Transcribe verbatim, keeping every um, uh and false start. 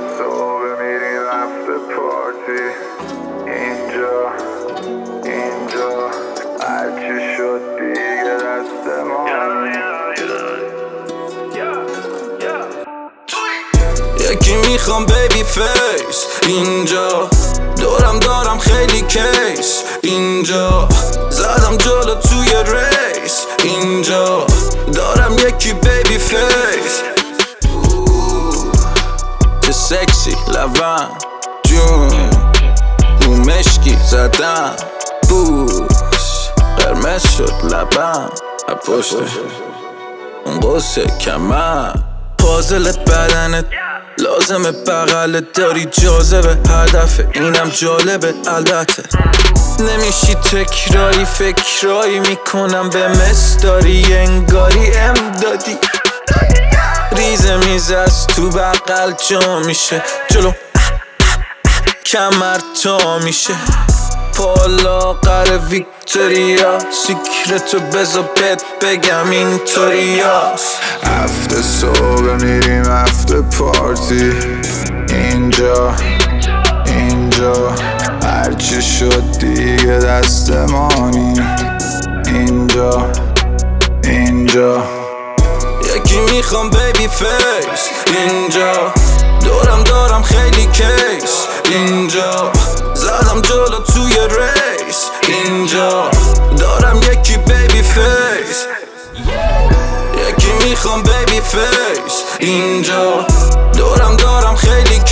صبح میریم هفته پارتی اینجا اینجا هرچی شد دیگه دست ما. یکی میخوام بیبی فیس اینجا، دورم دارم خیلی کیس اینجا، زدم جلو توی ریس اینجا، دارم یکی بیبی فیس. چه سکسی لبن جون رو مشکی زدم، بوس قرمز شد لبم پشت اون قصه کمم. پازل بدنت لازمه بغلت، داری جاذبه هدف اینم جالبه البته. نمیشی تکراری فکرایی میکنم به مصداری انگاری امدادی. ریزه میز از تو بغل جا میشه، جلو کمر تا میشه، پالا قره ویکتوریا، سیکرتو بزا بهت بگم اینطوریاست. هفته صبح میریم هفته پارتی اینجا اینجا هرچی شد دیگه دستمانی اینجا اینجا. یکی میخوام بیبی فیس اینجا، دورم دارم خیلی کیس اینجا، زدم جلو توی ریس اینجا، دارم یکی بیبی فیس. یکی میخوام بیبی فیس اینجا، دورم دارم خیلی